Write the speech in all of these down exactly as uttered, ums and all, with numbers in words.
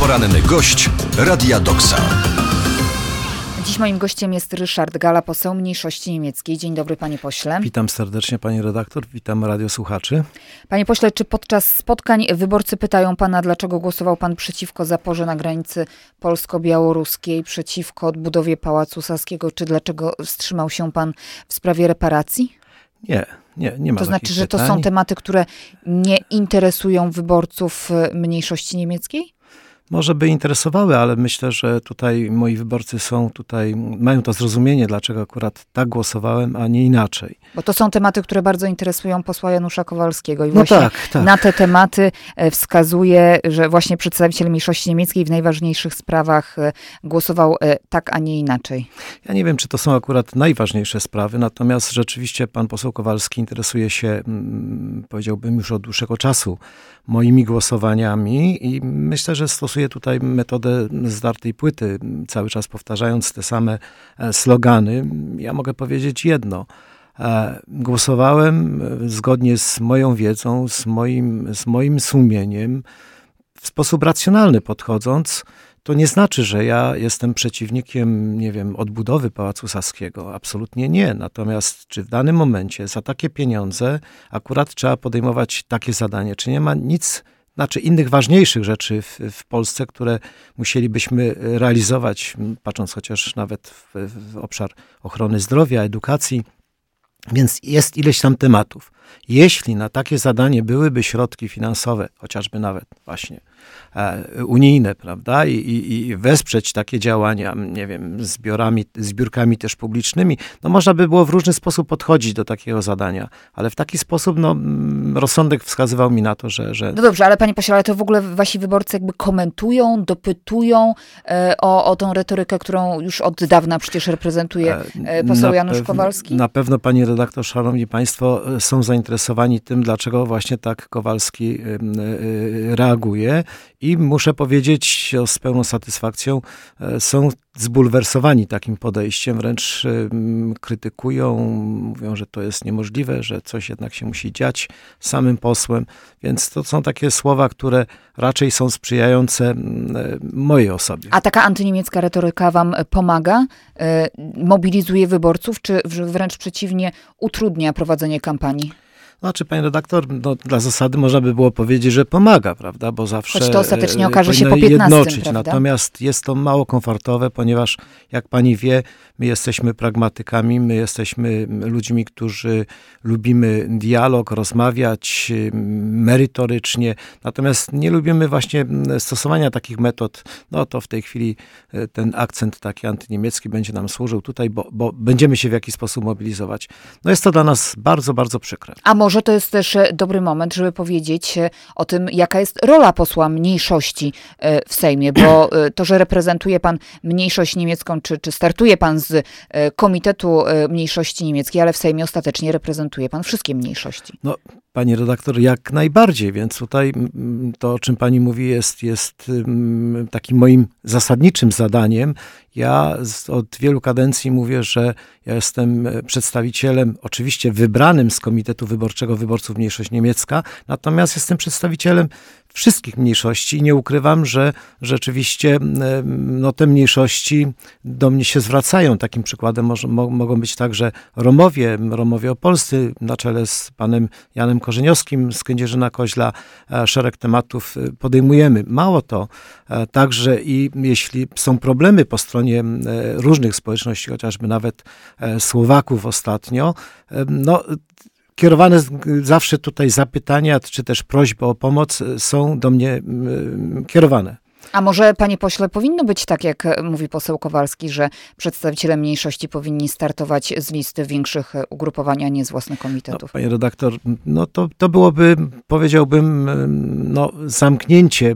Poranny gość Radia Doksa. Dziś moim gościem jest Ryszard Galla, poseł mniejszości niemieckiej. Dzień dobry, panie pośle. Witam serdecznie, pani redaktor, witam radiosłuchaczy. Panie pośle, czy podczas spotkań wyborcy pytają pana, dlaczego głosował pan przeciwko zaporze na granicy polsko-białoruskiej, przeciwko odbudowie Pałacu Saskiego, czy dlaczego wstrzymał się pan w sprawie reparacji? Nie, nie, nie ma To znaczy, takich że to pytań. są tematy, które nie interesują wyborców mniejszości niemieckiej? Może by interesowały, ale myślę, że tutaj moi wyborcy są tutaj, mają to zrozumienie, dlaczego akurat tak głosowałem, a nie inaczej. Bo to są tematy, które bardzo interesują posła Janusza Kowalskiego i No właśnie tak, tak. na te tematy wskazuje, że właśnie przedstawiciel mniejszości niemieckiej w najważniejszych sprawach głosował tak, a nie inaczej. Ja nie wiem, czy to są akurat najważniejsze sprawy, natomiast rzeczywiście pan poseł Kowalski interesuje się, powiedziałbym już od dłuższego czasu, moimi głosowaniami i myślę, że stosuje tutaj metodę zdartej płyty, cały czas powtarzając te same slogany. Ja mogę powiedzieć jedno. Głosowałem zgodnie z moją wiedzą, z moim, z moim sumieniem, w sposób racjonalny podchodząc. To nie znaczy, że ja jestem przeciwnikiem, nie wiem, odbudowy Pałacu Saskiego. Absolutnie nie. Natomiast czy w danym momencie za takie pieniądze akurat trzeba podejmować takie zadanie? Czy nie ma nic, znaczy innych ważniejszych rzeczy w, w Polsce, które musielibyśmy realizować, patrząc chociaż nawet w, w obszar ochrony zdrowia, edukacji. Więc jest ileś tam tematów. Jeśli na takie zadanie byłyby środki finansowe, chociażby nawet właśnie e, unijne, prawda, I, i, i wesprzeć takie działania, nie wiem, zbiorami, zbiórkami też publicznymi, no można by było w różny sposób podchodzić do takiego zadania, ale w taki sposób, no, rozsądek wskazywał mi na to, że... że... No dobrze, ale panie pośle, ale to w ogóle wasi wyborcy jakby komentują, dopytują e, o, o tą retorykę, którą już od dawna przecież reprezentuje e, poseł na Janusz pew- Kowalski? Na pewno, pani redaktor, szanowni państwo, są zainteresowani tym, dlaczego właśnie tak Kowalski y, y, reaguje i muszę powiedzieć z pełną satysfakcją, y, są zbulwersowani takim podejściem, wręcz y, krytykują, mówią, że to jest niemożliwe, że coś jednak się musi dziać samym posłem, więc to są takie słowa, które raczej są sprzyjające y, mojej osobie. A taka antyniemiecka retoryka wam pomaga? Y, mobilizuje wyborców, czy wręcz przeciwnie, utrudnia prowadzenie kampanii? Znaczy, panie redaktor, no, dla zasady można by było powiedzieć, że pomaga, prawda, bo zawsze Choć to ostatecznie e, okaże się po powinno piętnastym, jednoczyć. prawda? Natomiast jest to mało komfortowe, ponieważ jak pani wie, my jesteśmy pragmatykami, my jesteśmy ludźmi, którzy lubimy dialog, rozmawiać merytorycznie, natomiast nie lubimy właśnie stosowania takich metod. No to w tej chwili ten akcent taki antyniemiecki będzie nam służył tutaj, bo, bo będziemy się w jakiś sposób mobilizować. No jest to dla nas bardzo, bardzo przykre. A może to jest też dobry moment, żeby powiedzieć o tym, jaka jest rola posła mniejszości w Sejmie, bo to, że reprezentuje pan mniejszość niemiecką, czy, czy startuje pan z Komitetu Mniejszości Niemieckiej, ale w Sejmie ostatecznie reprezentuje pan wszystkie mniejszości. No, pani redaktor, jak najbardziej, więc tutaj to, o czym pani mówi, jest, jest takim moim zasadniczym zadaniem. Ja od wielu kadencji mówię, że ja jestem przedstawicielem, oczywiście wybranym z Komitetu Wyborczego Wyborców Mniejszość Niemiecka, natomiast jestem przedstawicielem wszystkich mniejszości i nie ukrywam, że rzeczywiście no, te mniejszości do mnie się zwracają. Takim przykładem może, mo, mogą być także Romowie, Romowie opolscy na czele z panem Janem Korzeniowskim z Kędzierzyna-Koźla. Szereg tematów podejmujemy. Mało to, także i jeśli są problemy po stronie różnych społeczności, chociażby nawet Słowaków ostatnio, no kierowane zawsze tutaj zapytania, czy też prośby o pomoc są do mnie kierowane. A może, panie pośle, powinno być tak, jak mówi poseł Kowalski, że przedstawiciele mniejszości powinni startować z listy większych ugrupowań, a nie z własnych komitetów? No, panie redaktor, no to, to byłoby, powiedziałbym, no, zamknięcie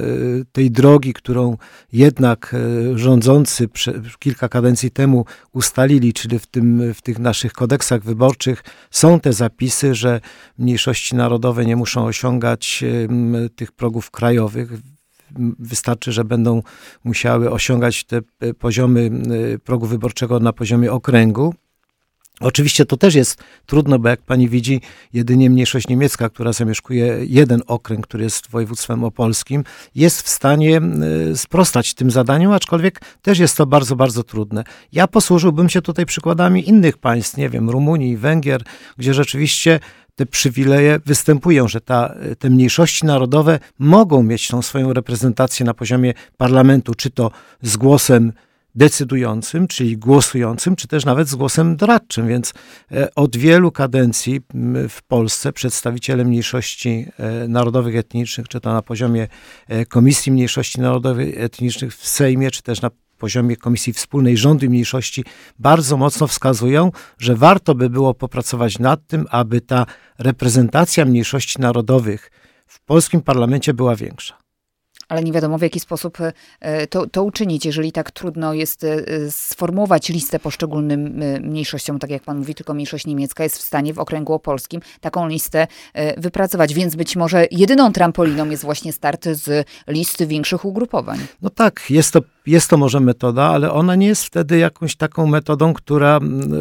tej drogi, którą jednak rządzący kilka kadencji temu ustalili, czyli w, tym, w tych naszych kodeksach wyborczych są te zapisy, że mniejszości narodowe nie muszą osiągać tych progów krajowych. Wystarczy, że będą musiały osiągać te poziomy progu wyborczego na poziomie okręgu. Oczywiście to też jest trudno, bo jak pani widzi, jedynie mniejszość niemiecka, która zamieszkuje jeden okręg, który jest województwem opolskim, jest w stanie sprostać tym zadaniom, aczkolwiek też jest to bardzo, bardzo trudne. Ja posłużyłbym się tutaj przykładami innych państw, nie wiem, Rumunii, Węgier, gdzie rzeczywiście te przywileje występują, że ta, te mniejszości narodowe mogą mieć tą swoją reprezentację na poziomie parlamentu, czy to z głosem decydującym, czyli głosującym, czy też nawet z głosem doradczym, więc od wielu kadencji w Polsce przedstawiciele mniejszości narodowych, etnicznych, czy to na poziomie Komisji Mniejszości Narodowych, Etnicznych w Sejmie, czy też na poziomie Komisji Wspólnej Rządu i Mniejszości bardzo mocno wskazują, że warto by było popracować nad tym, aby ta reprezentacja mniejszości narodowych w polskim parlamencie była większa. Ale nie wiadomo, w jaki sposób to, to uczynić, jeżeli tak trudno jest sformułować listę poszczególnym mniejszościom, tak jak pan mówi, tylko mniejszość niemiecka jest w stanie w okręgu opolskim taką listę wypracować, więc być może jedyną trampoliną jest właśnie start z listy większych ugrupowań. No tak, jest to, jest to może metoda, ale ona nie jest wtedy jakąś taką metodą, która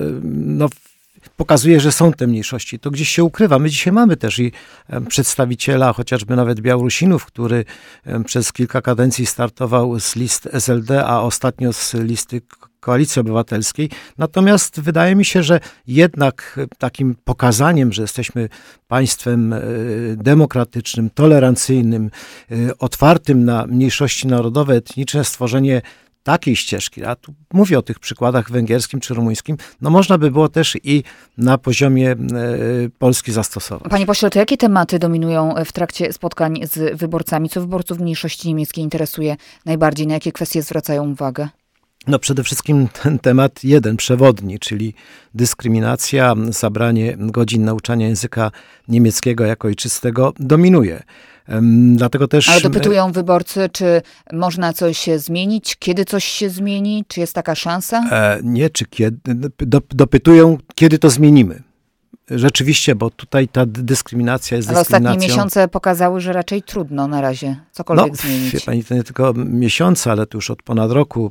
no, pokazuje, że są te mniejszości. To gdzieś się ukrywa. My dzisiaj mamy też i przedstawiciela, chociażby nawet Białorusinów, który przez kilka kadencji startował z list S L D, a ostatnio z listy Koalicji Obywatelskiej. Natomiast wydaje mi się, że jednak takim pokazaniem, że jesteśmy państwem demokratycznym, tolerancyjnym, otwartym na mniejszości narodowe, etniczne, stworzenie takiej ścieżki, a tu mówię o tych przykładach węgierskim czy rumuńskim, no można by było też i na poziomie e, Polski zastosować. Panie pośle, to jakie tematy dominują w trakcie spotkań z wyborcami? Co wyborców mniejszości niemieckiej interesuje najbardziej? Na jakie kwestie zwracają uwagę? No przede wszystkim ten temat jeden, przewodni, czyli dyskryminacja, zabranie godzin nauczania języka niemieckiego jako ojczystego dominuje. Dlatego też... Ale dopytują wyborcy, czy można coś zmienić, kiedy coś się zmieni, czy jest taka szansa? E, nie, czy kiedy, do, dopytują, kiedy to zmienimy. Rzeczywiście, bo tutaj ta dyskryminacja jest Ale dyskryminacją. ostatnie miesiące pokazały, że raczej trudno na razie cokolwiek no, zmienić. Wie pani, to nie tylko miesiące, ale to już od ponad roku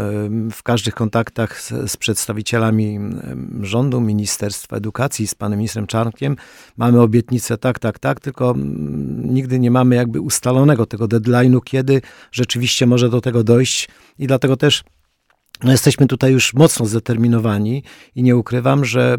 w każdych kontaktach z, z przedstawicielami rządu, Ministerstwa Edukacji, z panem ministrem Czarnkiem mamy obietnicę tak, tak, tak, tylko nigdy nie mamy jakby ustalonego tego deadline'u, kiedy rzeczywiście może do tego dojść i dlatego też no jesteśmy tutaj już mocno zdeterminowani i nie ukrywam, że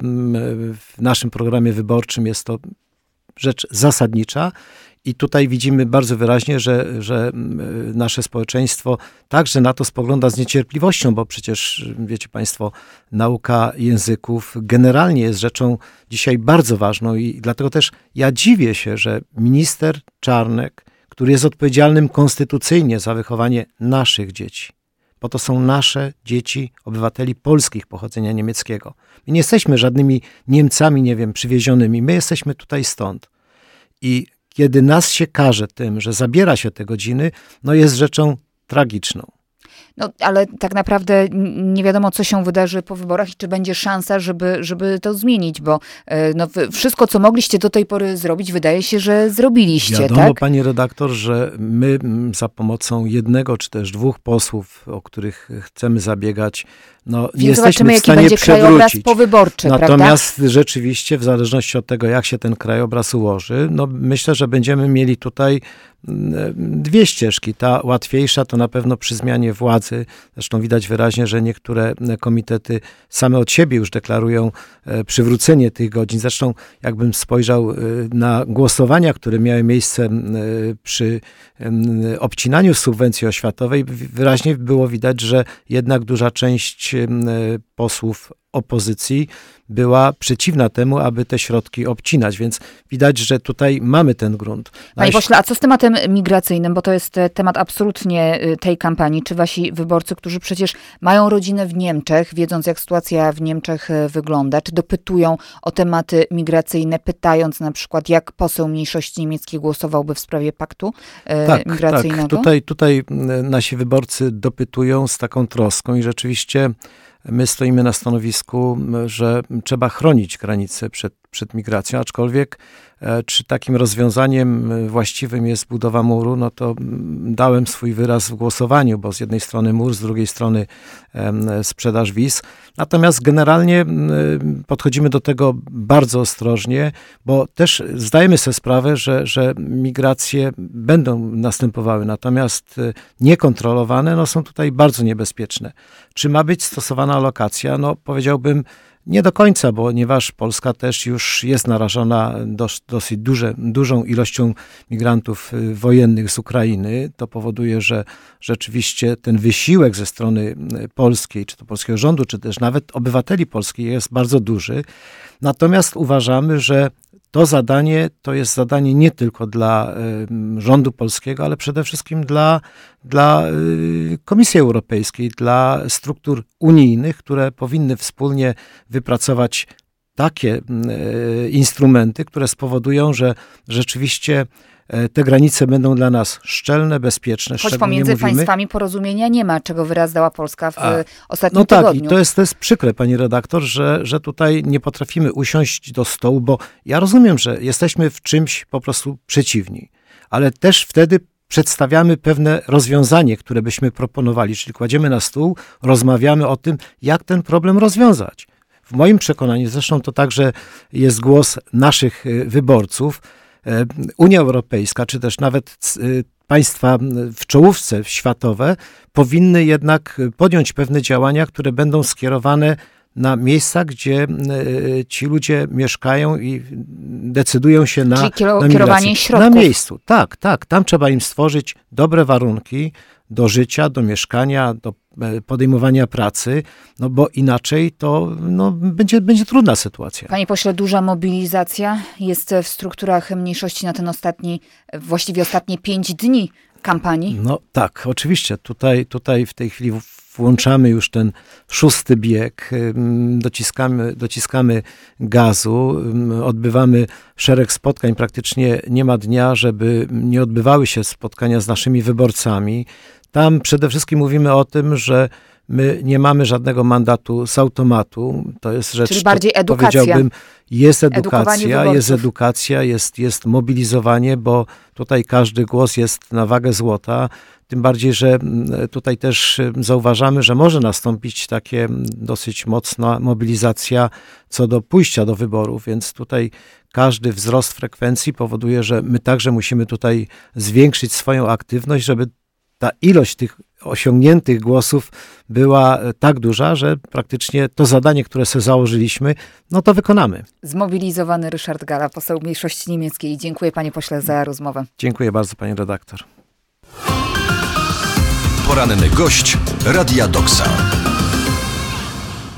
w naszym programie wyborczym jest to rzecz zasadnicza i tutaj widzimy bardzo wyraźnie, że, że nasze społeczeństwo także na to spogląda z niecierpliwością, bo przecież wiecie państwo, nauka języków generalnie jest rzeczą dzisiaj bardzo ważną i dlatego też ja dziwię się, że minister Czarnek, który jest odpowiedzialnym konstytucyjnie za wychowanie naszych dzieci, bo to są nasze dzieci, obywateli polskich pochodzenia niemieckiego. My nie jesteśmy żadnymi Niemcami, nie wiem, przywiezionymi. My jesteśmy tutaj stąd. I kiedy nas się karze tym, że zabiera się te godziny, no jest rzeczą tragiczną. No, ale tak naprawdę nie wiadomo, co się wydarzy po wyborach i czy będzie szansa, żeby, żeby to zmienić, bo no, wszystko, co mogliście do tej pory zrobić, wydaje się, że zrobiliście, Wiadomo, tak? pani redaktor, że my za pomocą jednego czy też dwóch posłów, o których chcemy zabiegać, no Więc nie zobaczymy, jesteśmy w jaki stanie będzie krajobraz przewrócić. powyborczy, Natomiast prawda? rzeczywiście, w zależności od tego, jak się ten krajobraz ułoży, no myślę, że będziemy mieli tutaj dwie ścieżki. Ta łatwiejsza to na pewno przy zmianie władzy. Zresztą widać wyraźnie, że niektóre komitety same od siebie już deklarują przywrócenie tych godzin. Zresztą jakbym spojrzał na głosowania, które miały miejsce przy obcinaniu subwencji oświatowej, wyraźnie było widać, że jednak duża część posłów opozycji była przeciwna temu, aby te środki obcinać, więc widać, że tutaj mamy ten grunt. Panie pośle, a co z tematem migracyjnym, bo to jest temat absolutnie tej kampanii. Czy wasi wyborcy, którzy przecież mają rodzinę w Niemczech, wiedząc jak sytuacja w Niemczech wygląda, czy dopytują o tematy migracyjne, pytając na przykład, jak poseł mniejszości niemieckiej głosowałby w sprawie paktu tak, migracyjnego? Tak, tutaj, tutaj nasi wyborcy dopytują z taką troską i rzeczywiście my stoimy na stanowisku, że trzeba chronić granice przed przed migracją, aczkolwiek czy takim rozwiązaniem właściwym jest budowa muru, no to dałem swój wyraz w głosowaniu, bo z jednej strony mur, z drugiej strony sprzedaż wiz. Natomiast generalnie podchodzimy do tego bardzo ostrożnie, bo też zdajemy sobie sprawę, że, że migracje będą następowały, natomiast niekontrolowane no, są tutaj bardzo niebezpieczne. Czy ma być stosowana alokacja? No powiedziałbym, nie do końca, ponieważ Polska też już jest narażona dos, dosyć duże, dużą ilością migrantów wojennych z Ukrainy. To powoduje, że rzeczywiście ten wysiłek ze strony polskiej, czy to polskiego rządu, czy też nawet obywateli polskich jest bardzo duży. Natomiast uważamy, że to zadanie to jest zadanie nie tylko dla y, rządu polskiego, ale przede wszystkim dla, dla y, Komisji Europejskiej, dla struktur unijnych, które powinny wspólnie wypracować takie y, instrumenty, które spowodują, że rzeczywiście te granice będą dla nas szczelne, bezpieczne. Choć pomiędzy mówimy, państwami porozumienia nie ma, czego wyraz dała Polska w A, ostatnim no tygodniu. Tak, i to jest, to jest przykre, pani redaktor, że, że tutaj nie potrafimy usiąść do stołu, bo ja rozumiem, że jesteśmy w czymś po prostu przeciwni, ale też wtedy przedstawiamy pewne rozwiązanie, które byśmy proponowali, czyli kładziemy na stół, rozmawiamy o tym, jak ten problem rozwiązać. W moim przekonaniu, zresztą to także jest głos naszych wyborców, Unia Europejska, czy też nawet państwa w czołówce światowe powinny jednak podjąć pewne działania, które będą skierowane na miejsca, gdzie ci ludzie mieszkają i decydują się na, Czyli kiero- na kierowanie środków. Na miejscu, tak, tak. Tam trzeba im stworzyć dobre warunki do życia, do mieszkania, do podejmowania pracy, no bo inaczej to no, będzie, będzie trudna sytuacja. Panie pośle, duża mobilizacja jest w strukturach mniejszości na ten ostatni, właściwie ostatnie pięć dni kampanii? No tak, oczywiście. Tutaj, tutaj w tej chwili włączamy już ten szósty bieg, dociskamy, dociskamy gazu, odbywamy szereg spotkań. Praktycznie nie ma dnia, żeby nie odbywały się spotkania z naszymi wyborcami. Tam przede wszystkim mówimy o tym, że my nie mamy żadnego mandatu z automatu. To jest rzecz, Czyli bardziej to, edukacja. Powiedziałbym, jest edukacja, jest edukacja, jest, jest mobilizowanie, bo tutaj każdy głos jest na wagę złota. Tym bardziej, że tutaj też zauważamy, że może nastąpić takie dosyć mocna mobilizacja co do pójścia do wyborów, więc tutaj każdy wzrost frekwencji powoduje, że my także musimy tutaj zwiększyć swoją aktywność, żeby ta ilość tych osiągniętych głosów była tak duża, że praktycznie to zadanie, które sobie założyliśmy, no to wykonamy. Zmobilizowany Ryszard Galla, poseł mniejszości niemieckiej. Dziękuję panie pośle za rozmowę. Dziękuję bardzo pani redaktor. Poranny gość Radia Doksa.